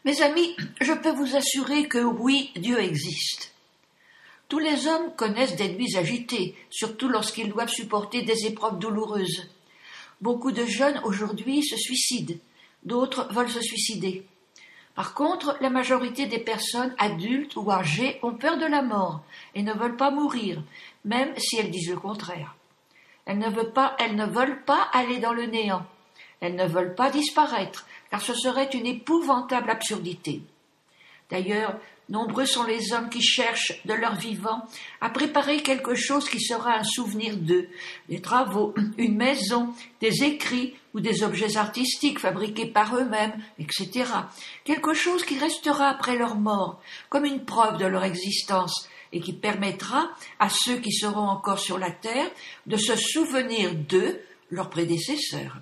Mes amis, je peux vous assurer que oui, Dieu existe. Tous les hommes connaissent des nuits agitées, surtout lorsqu'ils doivent supporter des épreuves douloureuses. Beaucoup de jeunes aujourd'hui se suicident, d'autres veulent se suicider. Par contre, la majorité des personnes adultes ou âgées ont peur de la mort et ne veulent pas mourir, même si elles disent le contraire. Elles ne veulent pas aller dans le néant. Elles ne veulent pas disparaître, car ce serait une épouvantable absurdité. D'ailleurs, nombreux sont les hommes qui cherchent de leur vivant à préparer quelque chose qui sera un souvenir d'eux, des travaux, une maison, des écrits ou des objets artistiques fabriqués par eux-mêmes, etc. Quelque chose qui restera après leur mort, comme une preuve de leur existence, et qui permettra à ceux qui seront encore sur la terre de se souvenir d'eux, leurs prédécesseurs.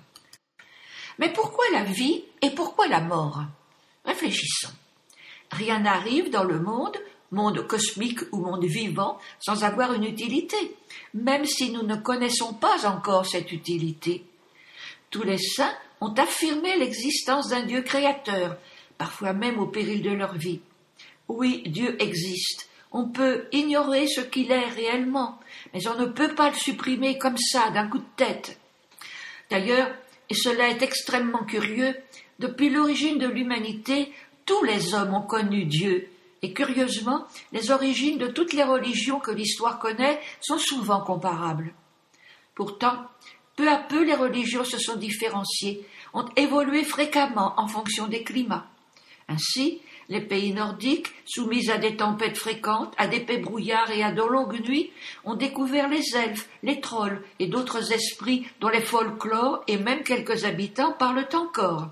Mais pourquoi la vie et pourquoi la mort? Réfléchissons. Rien n'arrive dans le monde cosmique ou monde vivant, sans avoir une utilité, même si nous ne connaissons pas encore cette utilité. Tous les saints ont affirmé l'existence d'un Dieu créateur, parfois même au péril de leur vie. Oui, Dieu existe. On peut ignorer ce qu'il est réellement, mais on ne peut pas le supprimer comme ça, d'un coup de tête. D'ailleurs, et cela est extrêmement curieux, depuis l'origine de l'humanité, tous les hommes ont connu Dieu, et curieusement, les origines de toutes les religions que l'histoire connaît sont souvent comparables. Pourtant, peu à peu les religions se sont différenciées, ont évolué fréquemment en fonction des climats. Ainsi, les pays nordiques, soumis à des tempêtes fréquentes, à d'épais brouillards et à de longues nuits, ont découvert les elfes, les trolls et d'autres esprits dont les folklores et même quelques habitants parlent encore.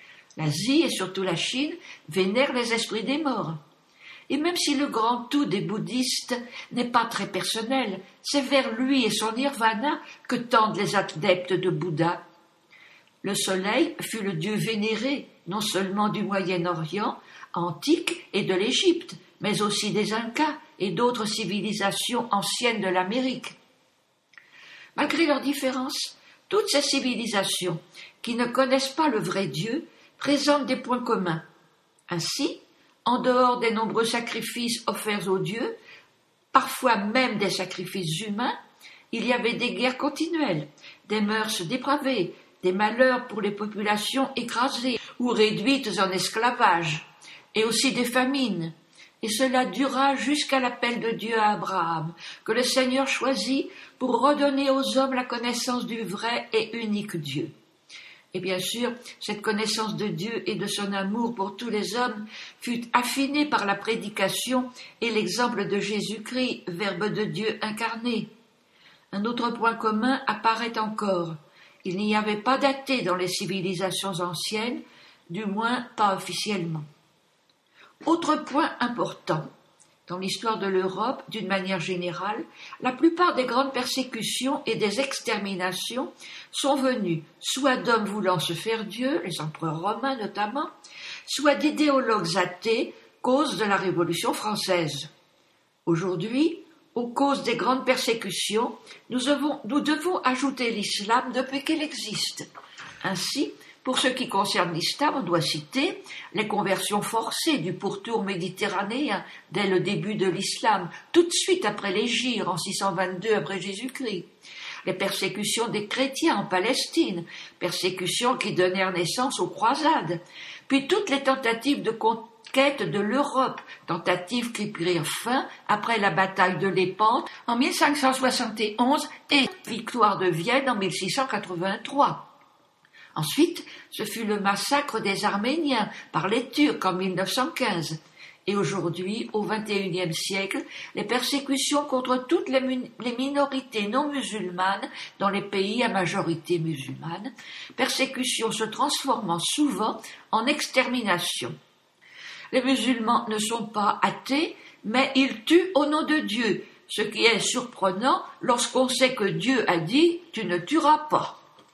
L'Asie et surtout la Chine vénèrent les esprits des morts. Et même si le grand tout des bouddhistes n'est pas très personnel, c'est vers lui et son nirvana que tendent les adeptes de Bouddha. Le soleil fut le dieu vénéré, non seulement du Moyen-Orient antique et de l'Égypte, mais aussi des Incas et d'autres civilisations anciennes de l'Amérique. Malgré leurs différences, toutes ces civilisations, qui ne connaissent pas le vrai Dieu, présentent des points communs. Ainsi, en dehors des nombreux sacrifices offerts aux dieux, parfois même des sacrifices humains, il y avait des guerres continuelles, des mœurs dépravées, des malheurs pour les populations écrasées ou réduites en esclavage, et aussi des famines. Et cela dura jusqu'à l'appel de Dieu à Abraham, que le Seigneur choisit pour redonner aux hommes la connaissance du vrai et unique Dieu. Et bien sûr, cette connaissance de Dieu et de son amour pour tous les hommes fut affinée par la prédication et l'exemple de Jésus-Christ, Verbe de Dieu incarné. Un autre point commun apparaît encore. Il n'y avait pas d'athées dans les civilisations anciennes, du moins pas officiellement. Autre point important. Dans l'histoire de l'Europe, d'une manière générale, la plupart des grandes persécutions et des exterminations sont venues soit d'hommes voulant se faire Dieu, les empereurs romains notamment, soit d'idéologues athées, cause de la Révolution française. Aujourd'hui, aux causes des grandes persécutions, nous devons ajouter l'islam depuis qu'il existe. Ainsi, pour ce qui concerne l'islam, on doit citer les conversions forcées du pourtour méditerranéen dès le début de l'islam, tout de suite après l'Hégire en 622 après Jésus-Christ, les persécutions des chrétiens en Palestine, persécutions qui donnèrent naissance aux croisades, puis toutes les tentatives de conquête de l'Europe, tentatives qui prirent fin après la bataille de Lépante en 1571 et victoire de Vienne en 1683. Ensuite, ce fut le massacre des Arméniens par les Turcs en 1915. Et aujourd'hui, au XXIe siècle, les persécutions contre toutes les minorités non musulmanes dans les pays à majorité musulmane, persécutions se transformant souvent en extermination. Les musulmans ne sont pas athées, mais ils tuent au nom de Dieu, ce qui est surprenant lorsqu'on sait que Dieu a dit « tu ne tueras pas ».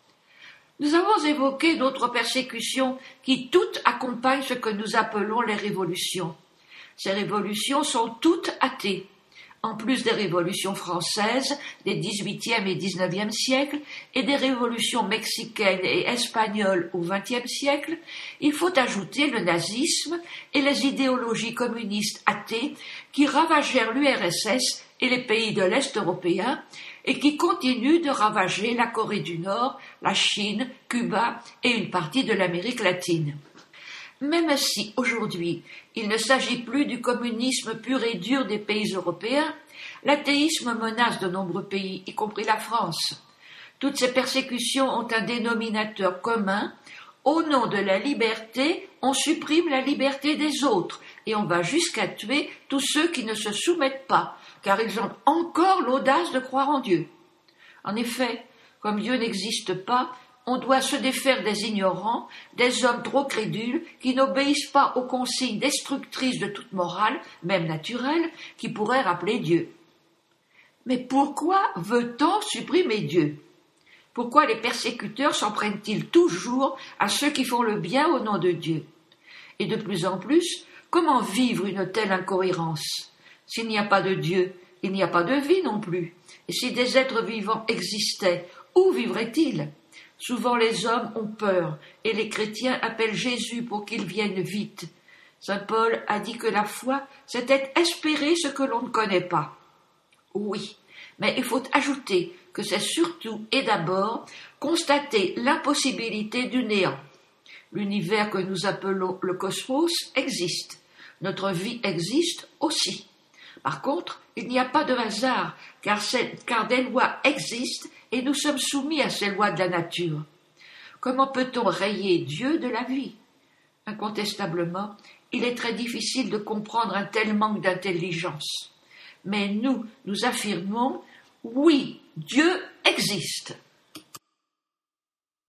Nous avons évoqué d'autres persécutions qui toutes accompagnent ce que nous appelons les révolutions. Ces révolutions sont toutes athées. En plus des révolutions françaises des XVIIIe et XIXe siècles et des révolutions mexicaines et espagnoles au XXe siècle, il faut ajouter le nazisme et les idéologies communistes athées qui ravagèrent l'URSS et les pays de l'Est européen et qui continuent de ravager la Corée du Nord, la Chine, Cuba et une partie de l'Amérique latine. Même si, aujourd'hui, il ne s'agit plus du communisme pur et dur des pays européens, l'athéisme menace de nombreux pays, y compris la France. Toutes ces persécutions ont un dénominateur commun. Au nom de la liberté, on supprime la liberté des autres et on va jusqu'à tuer tous ceux qui ne se soumettent pas, car ils ont encore l'audace de croire en Dieu. En effet, comme Dieu n'existe pas, on doit se défaire des ignorants, des hommes trop crédules qui n'obéissent pas aux consignes destructrices de toute morale, même naturelle, qui pourraient rappeler Dieu. Mais pourquoi veut-on supprimer Dieu? Pourquoi les persécuteurs s'en prennent-ils toujours à ceux qui font le bien au nom de Dieu? Et de plus en plus, comment vivre une telle incohérence? S'il n'y a pas de Dieu, il n'y a pas de vie non plus. Et si des êtres vivants existaient, où vivraient-ils? Souvent les hommes ont peur, et les chrétiens appellent Jésus pour qu'il vienne vite. Saint Paul a dit que la foi, c'était espérer ce que l'on ne connaît pas. Oui, mais il faut ajouter que c'est surtout et d'abord constater l'impossibilité du néant. L'univers que nous appelons le cosmos existe. Notre vie existe aussi. Par contre, il n'y a pas de hasard, car des lois existent et nous sommes soumis à ces lois de la nature. Comment peut-on rayer Dieu de la vie? Incontestablement, il est très difficile de comprendre un tel manque d'intelligence. Mais nous affirmons, oui, Dieu existe.